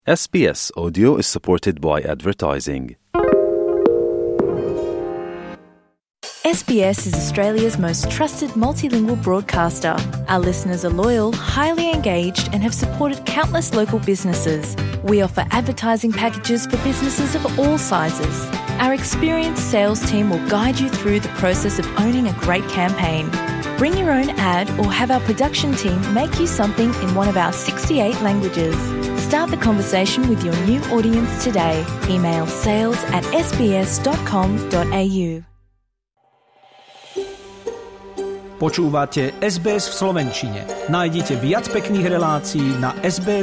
SBS Audio is supported by advertising. SBS is Australia's most trusted multilingual broadcaster. Our listeners are loyal, highly engaged, and have supported countless local businesses. We offer advertising packages for businesses of all sizes. Our experienced sales team will guide you through the process of owning a great campaign. Bring your own ad or have our production team make you something in one of our 68 languages. Start the conversation with your new audience today. Email sales@sbs.com.au. Počúvate SBS v slovenčine. Nájdite viac pekných relácií na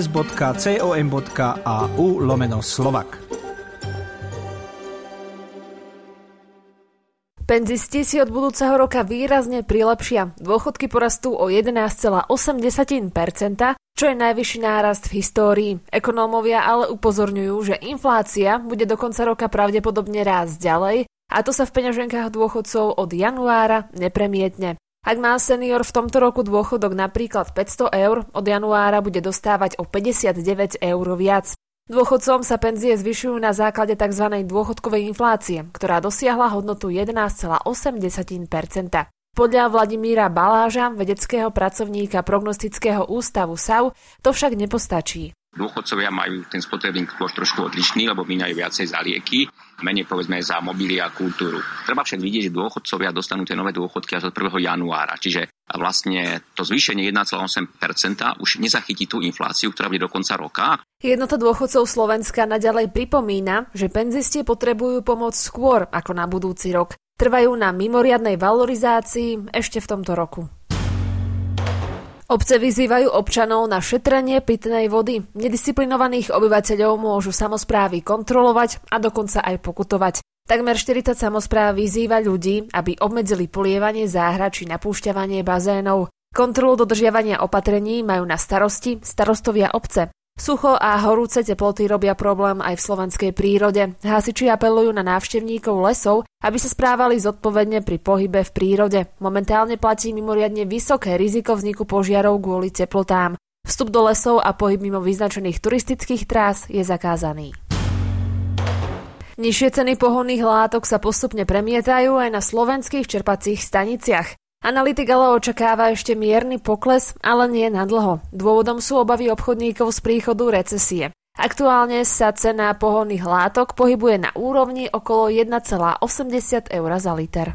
sbs.com.au/Slovak. Penzisti si od budúceho roka výrazne prilepšia. Dôchodky porastú o 11,8%, čo je najvyšší nárast v histórii. Ekonómovia ale upozorňujú, že inflácia bude do konca roka pravdepodobne rásť ďalej a to sa v peňaženkách dôchodcov od januára nepremietne. Ak má senior v tomto roku dôchodok napríklad 500 eur, od januára bude dostávať o 59 eur viac. Dôchodcom sa penzie zvyšujú na základe tzv. Dôchodkovej inflácie, ktorá dosiahla hodnotu 11,8%. Podľa Vladimíra Baláža, vedeckého pracovníka prognostického ústavu SAU, to však nepostačí. Dôchodcovia majú ten spotrebný kôš trošku odlišný, lebo míňajú viacej za lieky, menej povedzme za mobily a kultúru. Treba však vidieť, že dôchodcovia dostanú tie nové dôchodky až od 1. januára, čiže vlastne to zvýšenie 1,8% už nezachytí tú infláciu, ktorá bude do konca roka. Jednota dôchodcov Slovenska naďalej pripomína, že penzisti potrebujú pomoc skôr ako na budúci rok. Trvajú na mimoriadnej valorizácii ešte v tomto roku. Obce vyzývajú občanov na šetrenie pitnej vody. Nedisciplinovaných obyvateľov môžu samosprávy kontrolovať a dokonca aj pokutovať. Takmer 40 samospráv vyzýva ľudí, aby obmedzili polievanie záhrad či napúšťavanie bazénov. Kontrolu dodržiavania opatrení majú na starosti starostovia obce. Sucho a horúce teploty robia problém aj v slovenskej prírode. Hasiči apelujú na návštevníkov lesov, aby sa správali zodpovedne pri pohybe v prírode. Momentálne platí mimoriadne vysoké riziko vzniku požiarov kvôli teplotám. Vstup do lesov a pohyb mimo vyznačených turistických trás je zakázaný. Nižšie ceny pohonných látok sa postupne premietajú aj na slovenských čerpacích staniciach. Analytik ale očakáva ešte mierny pokles, ale nie nadlho. Dôvodom sú obavy obchodníkov z príchodu recesie. Aktuálne sa cena pohonných látok pohybuje na úrovni okolo 1,80 eur za liter.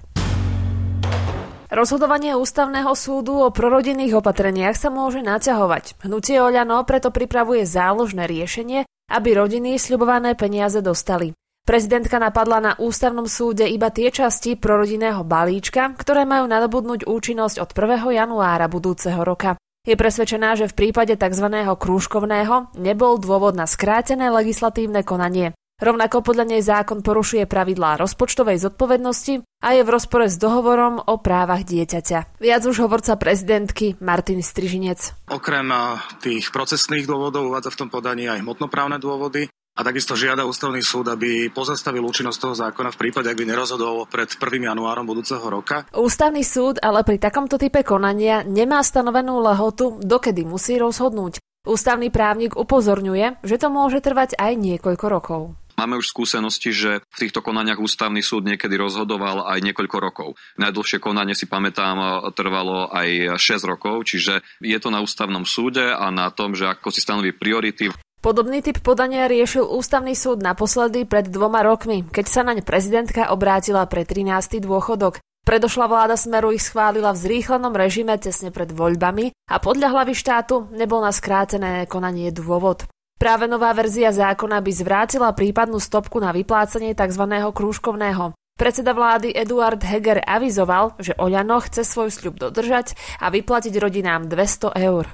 Rozhodovanie Ústavného súdu o prorodinných opatreniach sa môže naťahovať. Hnutie Oľano preto pripravuje záložné riešenie, aby rodiny sľubované peniaze dostali. Prezidentka napadla na Ústavnom súde iba tie časti prorodinného balíčka, ktoré majú nadobudnúť účinnosť od 1. januára budúceho roka. Je presvedčená, že v prípade tzv. Krúžkovného nebol dôvod na skrátené legislatívne konanie. Rovnako podľa nej zákon porušuje pravidlá rozpočtovej zodpovednosti a je v rozpore s dohovorom o právach dieťaťa. Viac už hovorca prezidentky Martin Strižinec. Okrem tých procesných dôvodov uvádza v tom podaní aj hmotnoprávne dôvody. A takisto žiada Ústavný súd, aby pozastavil účinnosť toho zákona v prípade, ak by nerozhodol pred 1. januárom budúceho roka. Ústavný súd ale pri takomto type konania nemá stanovenú lehotu, dokedy musí rozhodnúť. Ústavný právnik upozorňuje, že to môže trvať aj niekoľko rokov. Máme už skúsenosti, že v týchto konaniach Ústavný súd niekedy rozhodoval aj niekoľko rokov. Najdlhšie konanie, si pamätám, trvalo aj 6 rokov, čiže je to na Ústavnom súde a na tom, že ako si stanoví priority. Podobný typ podania riešil Ústavný súd naposledy pred 2 rokmi, keď sa naň prezidentka obrátila pre 13. dôchodok. Predošla vláda Smeru ich schválila v zrýchlenom režime tesne pred voľbami a podľa hlavy štátu nebol na skrátené konanie dôvod. Práve nová verzia zákona by zvrátila prípadnú stopku na vyplácanie tzv. Krúžkovného. Predseda vlády Eduard Heger avizoval, že Oľano chce svoj sľub dodržať a vyplatiť rodinám 200 eur.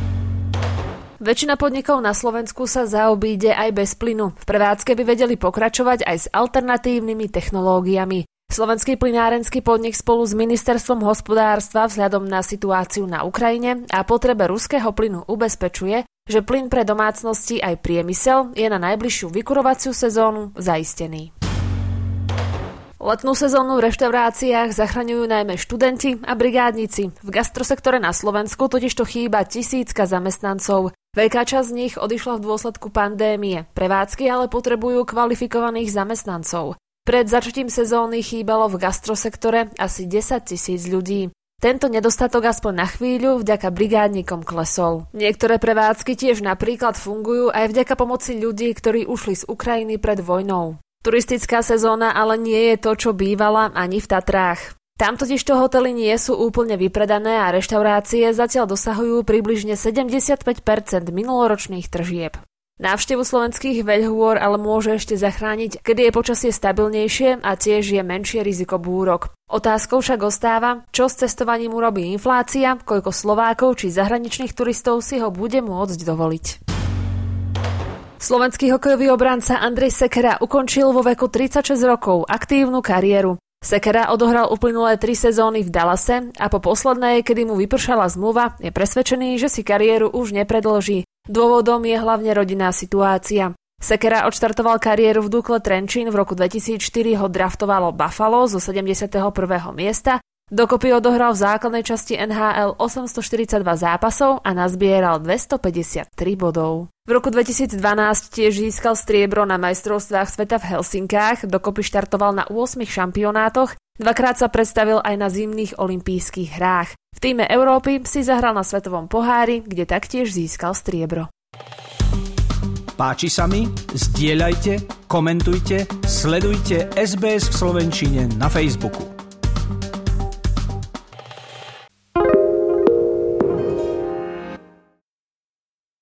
Väčšina podnikov na Slovensku sa zaobíde aj bez plynu. V prevádzke by vedeli pokračovať aj s alternatívnymi technológiami. Slovenský plynárenský podnik spolu s ministerstvom hospodárstva vzhľadom na situáciu na Ukrajine a potrebe ruského plynu ubezpečuje, že plyn pre domácnosti aj priemysel je na najbližšiu vykurovaciu sezónu zaistený. Letnú sezónu v reštauráciách zachraňujú najmä študenti a brigádnici. V gastrosektore na Slovensku totižto chýba 1000 zamestnancov. Veľká časť z nich odišla v dôsledku pandémie. Prevádzky ale potrebujú kvalifikovaných zamestnancov. Pred začatím sezóny chýbalo v gastrosektore asi 10 000 ľudí. Tento nedostatok aspoň na chvíľu vďaka brigádnikom klesol. Niektoré prevádzky tiež napríklad fungujú aj vďaka pomoci ľudí, ktorí ušli z Ukrajiny pred vojnou. Turistická sezóna ale nie je to, čo bývala ani v Tatrách. Tam totižto hotely nie sú úplne vypredané a reštaurácie zatiaľ dosahujú približne 75% minuloročných tržieb. Návštevu slovenských veľhôr ale môže ešte zachrániť, kedy je počasie stabilnejšie a tiež je menšie riziko búrok. Otázkou však ostáva, čo s cestovaním urobí inflácia, koľko Slovákov či zahraničných turistov si ho bude môcť dovoliť. Slovenský hokejový obranca Andrej Sekera ukončil vo veku 36 rokov aktívnu kariéru. Sekera odohral uplynulé 3 sezóny v Dallase a po poslednej, kedy mu vypršala zmluva, je presvedčený, že si kariéru už nepredĺží. Dôvodom je hlavne rodinná situácia. Sekera odštartoval kariéru v Dukle Trenčín, v roku 2004 ho draftovalo Buffalo zo 71. miesta, dokopy odohral v základnej časti NHL 842 zápasov a nazbieral 253 bodov. V roku 2012 tiež získal striebro na majstrovstvách sveta v Helsinkách, dokopy štartoval na 8 šampionátoch, dvakrát sa predstavil aj na zimných olympijských hrách. V tíme Európy si zahral na svetovom pohári, kde taktiež získal striebro. Páči sa mi? Zdieľajte, komentujte, sledujte SBS v slovenčine na Facebooku.